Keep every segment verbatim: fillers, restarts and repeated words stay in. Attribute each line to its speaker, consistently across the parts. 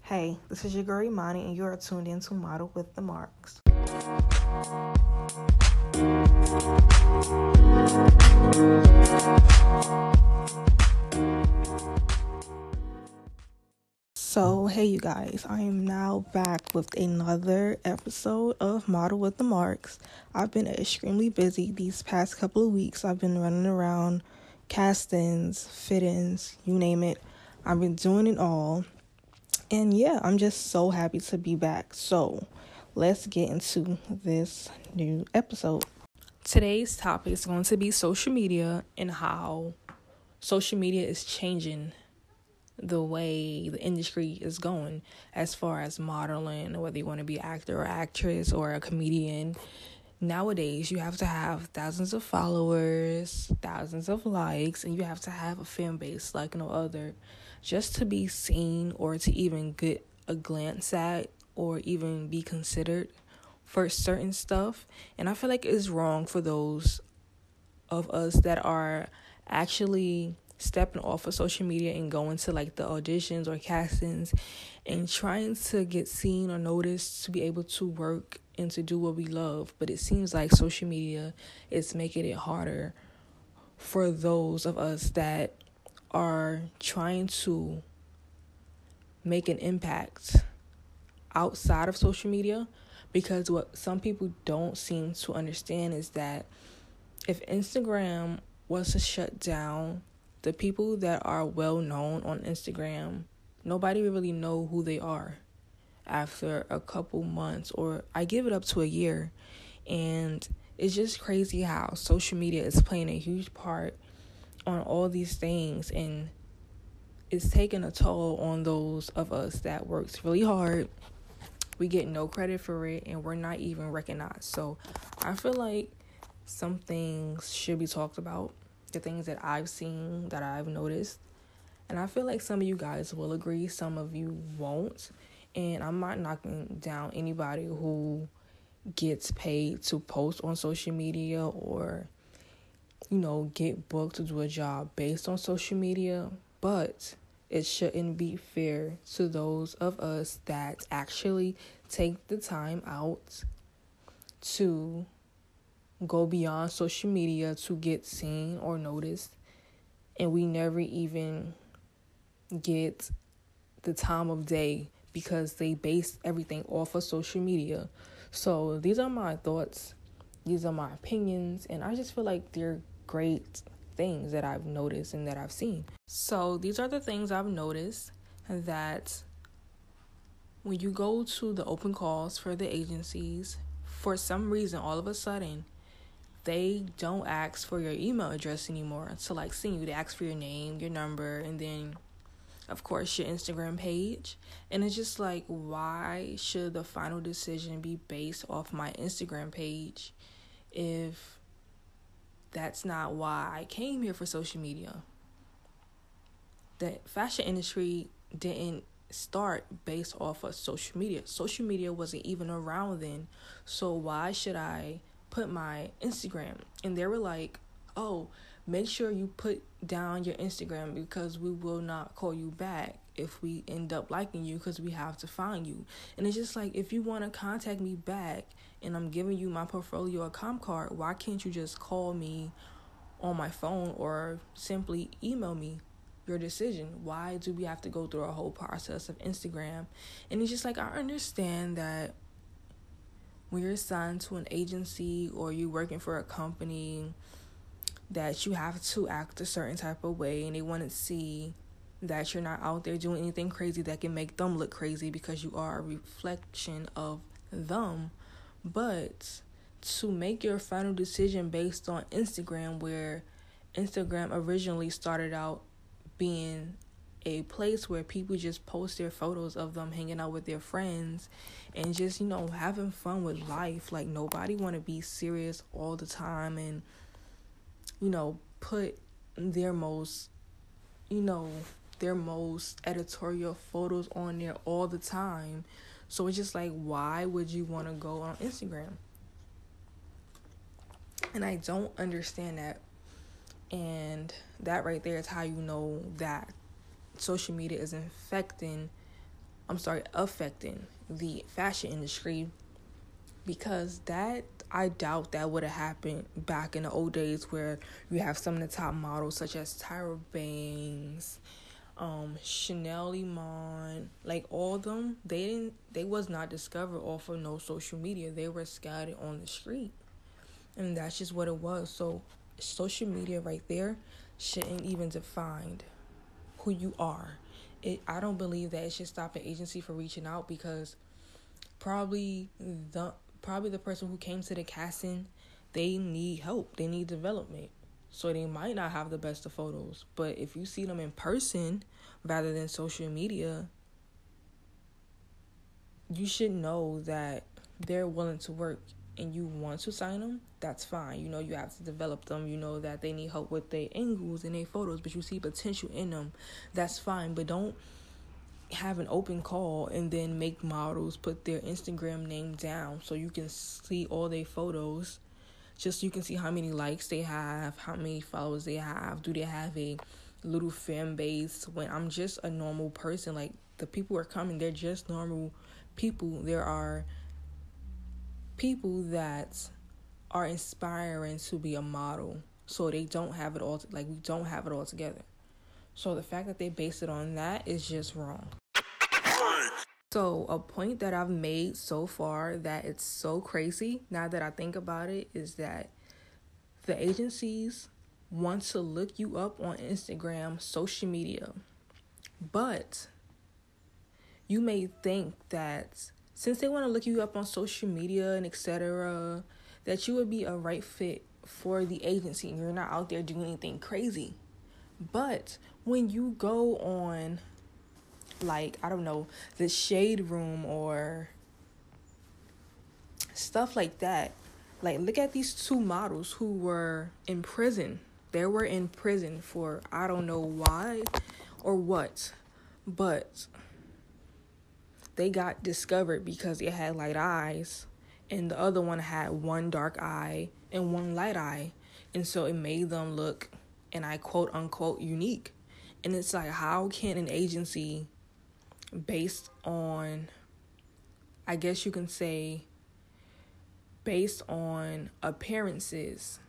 Speaker 1: Hey, this is your girl Imani, and you are tuned in to Model with the Marks. So, hey, you guys, I am now back with another episode of Model with the Marks. I've been extremely busy these past couple of weeks. I've been running around castings, fittings, you name it. I've been doing it all. And yeah, I'm just so happy to be back. So let's get into this new episode. Today's topic is going to be social media and how social media is changing the way the industry is going as far as modeling, whether you want to be an actor or actress or a comedian. Nowadays, you have to have thousands of followers, thousands of likes, and you have to have a fan base like no other just to be seen or to even get a glance at or even be considered for certain stuff. And I feel like it's wrong for those of us that are actually stepping off of social media and going to like the auditions or castings and trying to get seen or noticed to be able to work and to do what we love. But it seems like social media is making it harder for those of us that are trying to make an impact outside of social media, because what some people don't seem to understand is that if Instagram was to shut down, the people that are well known on Instagram, nobody really know who they are after a couple months, or I give it up to a year. And it's just crazy how social media is playing a huge part on all these things, and it's taking a toll on those of us that works really hard. We get no credit for it, and we're not even recognized. So I feel like some things should be talked about, the things that I've seen, that I've noticed. And I feel like some of you guys will agree, some of you won't. And I'm not knocking down anybody who gets paid to post on social media or, you know, get booked to do a job based on social media. But it shouldn't be fair to those of us that actually take the time out to go beyond social media to get seen or noticed, and we never even get the time of day because they base everything off of social media. So these are my thoughts, these are my opinions, and I just feel like they're great things that I've noticed and that I've seen. So these are the things I've noticed, that when you go to the open calls for the agencies, for some reason, all of a sudden, they don't ask for your email address anymore to like see you. They ask for your name, your number, and then of course your Instagram page. And it's just like, why should the final decision be based off my Instagram page if that's not why I came here for social media? The fashion industry didn't start based off of social media. Social media wasn't even around then. So why should I put my Instagram? And they were like, oh, make sure you put down your Instagram because we will not call you back if we end up liking you, because we have to find you. And it's just like, if you want to contact me back and I'm giving you my portfolio or com card, why can't you just call me on my phone or simply email me your decision? Why do we have to go through a whole process of Instagram? And it's just like, I understand that when you're signed to an agency or you're working for a company, that you have to act a certain type of way, and they want to see that you're not out there doing anything crazy that can make them look crazy because you are a reflection of them. But to make your final decision based on Instagram, where Instagram originally started out being a place where people just post their photos of them hanging out with their friends and just, you know, having fun with life. Like, nobody want to be serious all the time and, you know, put their most, you know, their most editorial photos on there all the time. So it's just like, why would you want to go on Instagram? And I don't understand that. And that right there is how you know that social media is infecting I'm sorry, affecting the fashion industry, because that, I doubt that would have happened back in the old days where you have some of the top models such as Tyra Banks, um, Chanel Iman, like all of them, they didn't, they was not discovered off of no social media. They were scouted on the street, and that's just what it was. So social media right there shouldn't even define who you are. It, I don't believe that it should stop an agency from reaching out, because probably the probably the person who came to the casting, they need help. They need development. So they might not have the best of photos. But if you see them in person rather than social media, you should know that they're willing to work and you want to sign them. That's fine. You know, you have to develop them. You know that they need help with their angles and their photos, but you see potential in them. That's fine. But don't have an open call and then make models put their Instagram name down so you can see all their photos, just so you can see how many likes they have, how many followers they have. Do they have a little fan base? When I'm just a normal person, like the people who are coming, they're just normal people. There are people that are inspiring to be a model, so they don't have it all, like we don't have it all together. So the fact that they base it on that is just wrong. So a point that I've made so far that it's so crazy now that I think about it is that the agencies want to look you up on Instagram, social media. But you may think that since they want to look you up on social media and et cetera, that you would be a right fit for the agency and you're not out there doing anything crazy. But when you go on, like, I don't know, the Shade Room or stuff like that, like, look at these two models who were in prison. They were in prison for, I don't know why or what, but they got discovered because they had light eyes, and the other one had one dark eye and one light eye. And so it made them look, and I quote unquote, unique. And it's like, how can an agency based on, I guess you can say, based on appearances,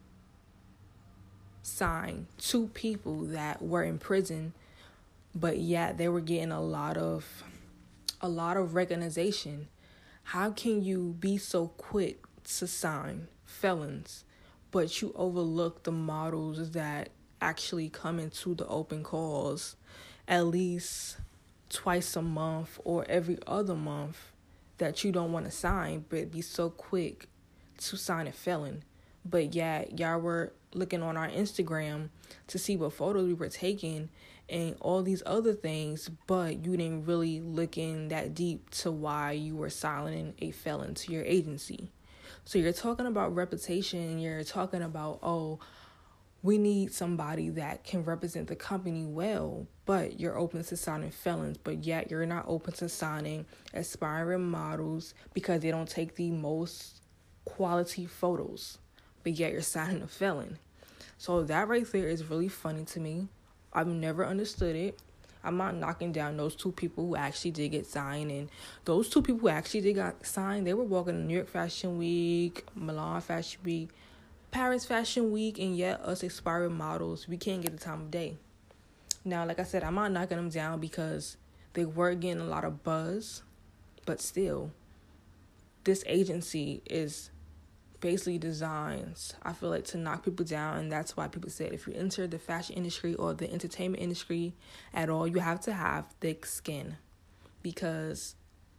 Speaker 1: sign two people that were in prison, but yet they were getting a lot of a lot of recognition? How can you be so quick to sign felons, but you overlook the models that actually come into the open calls at least twice a month or every other month that you don't want to sign, but be so quick to sign a felon? But yeah, y'all were looking on our Instagram to see what photos we were taking and all these other things, but you didn't really look in that deep to why you were signing a felon to your agency. So you're talking about reputation, and you're talking about, oh, we need somebody that can represent the company well, but you're open to signing felons, but yet you're not open to signing aspiring models because they don't take the most quality photos, but yet you're signing a felon. So that right there is really funny to me. I've never understood it. I'm not knocking down those two people who actually did get signed. And those two people who actually did get signed, they were walking in New York Fashion Week, Milan Fashion Week, Paris Fashion Week, and yet us aspiring models, we can't get the time of day. Now, like I said, I'm not knocking them down because they were getting a lot of buzz, but still, this agency is basically designed, I feel like, to knock people down. And that's why people said if you enter the fashion industry or the entertainment industry at all, you have to have thick skin, because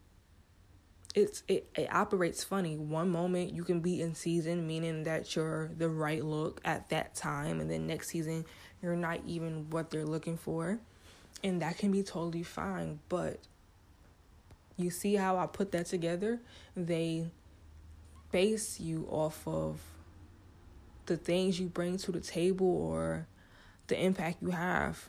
Speaker 1: it's it, it operates funny. One moment you can be in season, meaning that you're the right look at that time, and then next season you're not even what they're looking for, and that can be totally fine. But you see how I put that together? They base you off of the things you bring to the table or the impact you have,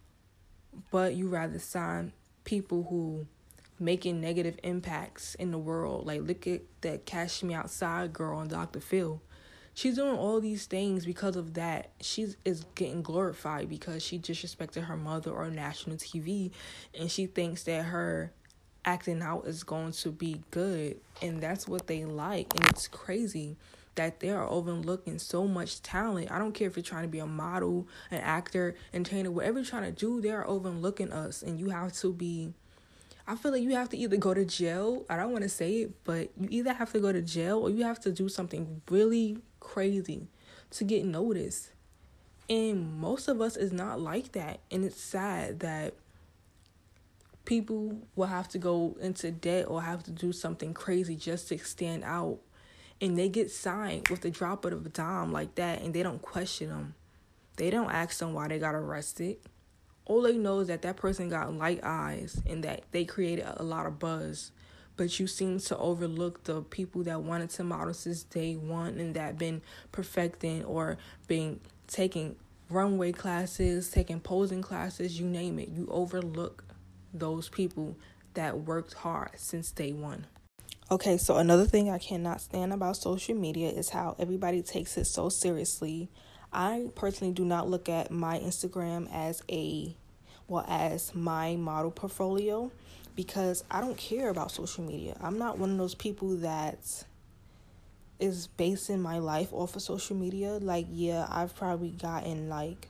Speaker 1: but you rather sign people who making negative impacts in the world. Like, look at that Cash Me Outside girl on Doctor Phil. She's doing all these things because of that. She is getting glorified because she disrespected her mother on national T V, and she thinks that her acting out is going to be good, and that's what they like. And it's crazy that they are overlooking so much talent. I don't care if you're trying to be a model, an actor, entertainer, whatever you're trying to do, they are overlooking us. And you have to be, I feel like you have to either go to jail, I don't want to say it, but you either have to go to jail or you have to do something really crazy to get noticed. And most of us is not like that. And it's sad that people will have to go into debt or have to do something crazy just to stand out. And they get signed with the drop of a dime like that, and they don't question them. They don't ask them why they got arrested. All they know is that that person got light eyes and that they created a lot of buzz. But you seem to overlook the people that wanted to model since day one and that been perfecting or been taking runway classes, taking posing classes, you name it. You overlook those people that worked hard since day one. Okay, so another thing I cannot stand about social media is how everybody takes it so seriously. I personally do not look at my Instagram as a, well, as my model portfolio because I don't care about social media. I'm not one of those people that is basing my life off of social media. Like, yeah, I've probably gotten like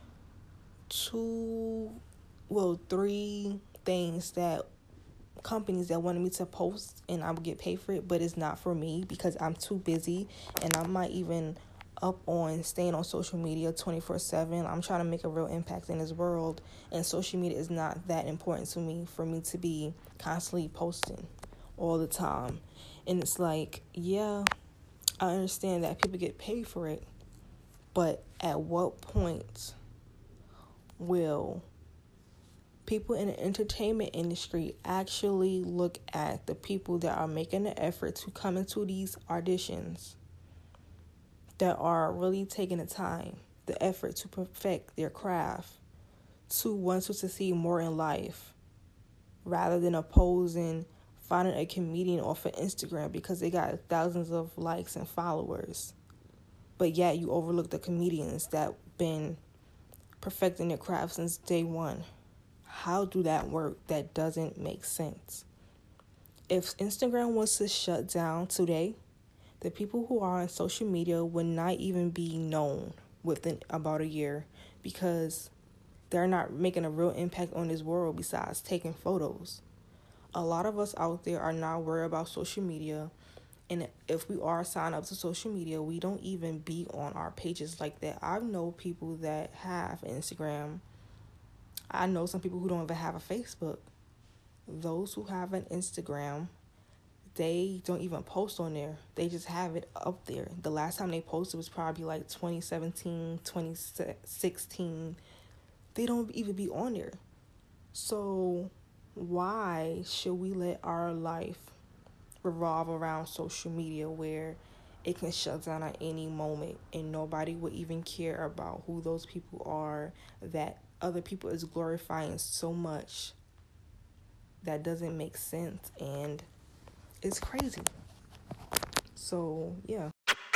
Speaker 1: two, well, three things that companies that wanted me to post and I would get paid for it, but it's not for me because I'm too busy and I'm not even up on staying on social media twenty-four seven. I'm trying to make a real impact in this world, and social media is not that important to me for me to be constantly posting all the time. And it's like, yeah, I understand that people get paid for it, but at what point will people in the entertainment industry actually look at the people that are making the effort to come into these auditions, that are really taking the time, the effort to perfect their craft, to want to succeed more in life, rather than opposing finding a comedian off of Instagram because they got thousands of likes and followers. But yet you overlook the comedians that been perfecting their craft since day one. How do that work? That doesn't make sense. If Instagram was to shut down today, the people who are on social media would not even be known within about a year because they're not making a real impact on this world besides taking photos. A lot of us out there are not worried about social media, and if we are signed up to social media, we don't even be on our pages like that. I know people that have Instagram. I know some people who don't even have a Facebook. Those who have an Instagram, they don't even post on there. They just have it up there. The last time they posted was probably like twenty seventeen, twenty sixteen. They don't even be on there. So why should we let our life revolve around social media where it can shut down at any moment and nobody would even care about who those people are that other people is glorifying so much? That doesn't make sense, and it's crazy. So yeah.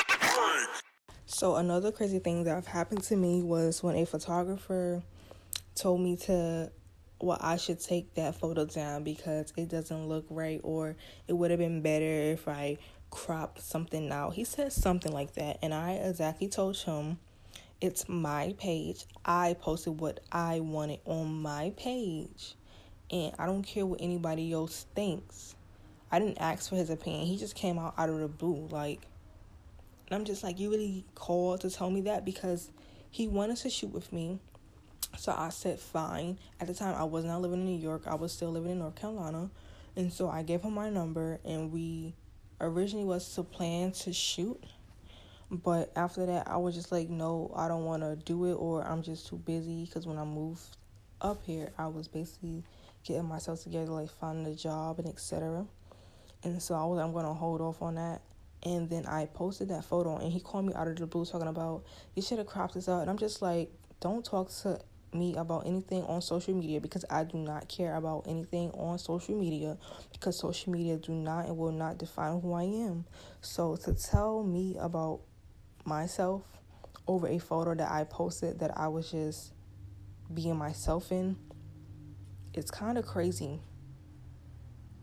Speaker 1: So another crazy thing that have happened to me was when a photographer told me to, well, I should take that photo down because it doesn't look right, or it would have been better if I cropped something out. He said something like that, and I exactly told him, it's my page. I posted what I wanted on my page. And I don't care what anybody else thinks. I didn't ask for his opinion. He just came out out of the blue. Like, and I'm just like, you really called to tell me that? Because he wanted to shoot with me. So I said, fine. At the time, I was not living in New York. I was still living in North Carolina. And so I gave him my number. And we originally was to plan to shoot. But after that, I was just like, no, I don't want to do it, or I'm just too busy. Because when I moved up here, I was basically getting myself together, like finding a job and et cetera. And so I was, I'm going to hold off on that. And then I posted that photo, and he called me out of the blue talking about, you should have cropped this out. And I'm just like, don't talk to me about anything on social media, because I do not care about anything on social media, because social media do not and will not define who I am. So to tell me about myself over a photo that I posted that I was just being myself in, it's kind of crazy.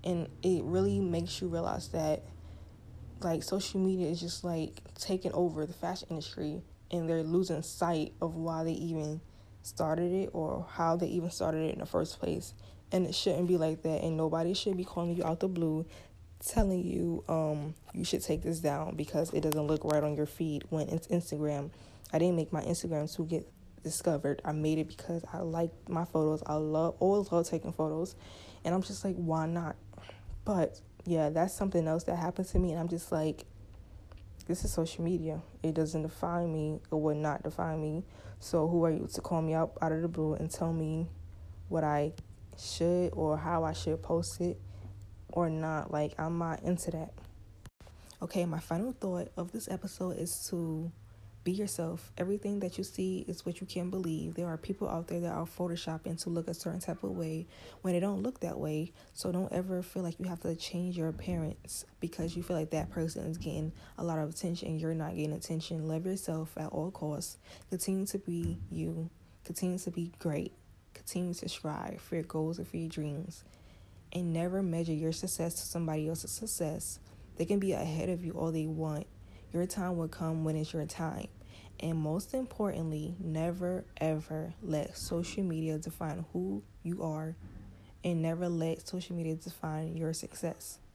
Speaker 1: And it really makes you realize that, like, social media is just, like, taking over the fashion industry, and they're losing sight of why they even started it or how they even started it in the first place. And it shouldn't be like that, and nobody should be calling you out the blue telling you um you should take this down because it doesn't look right on your feed when it's Instagram. I didn't make my Instagram to get discovered. I made it because I like my photos. I love always love taking photos, and I'm just like, why not? But yeah, that's something else that happened to me, and I'm just like, this is social media. It doesn't define me. It would not define me. So who are you to call me out out of the blue and tell me what I should or how I should post it or not? Like, I'm not into that. Okay, my final thought of this episode is to be yourself. Everything that you see is what you can believe. There are people out there that are photoshopping to look a certain type of way when they don't look that way. So don't ever feel like you have to change your appearance because you feel like that person is getting a lot of attention and you're not getting attention. Love yourself at all costs. Continue to be you. Continue to be great. Continue to strive for your goals and for your dreams. And never measure your success to somebody else's success. They can be ahead of you all they want. Your time will come when it's your time. And most importantly, never ever let social media define who you are, and never let social media define your success.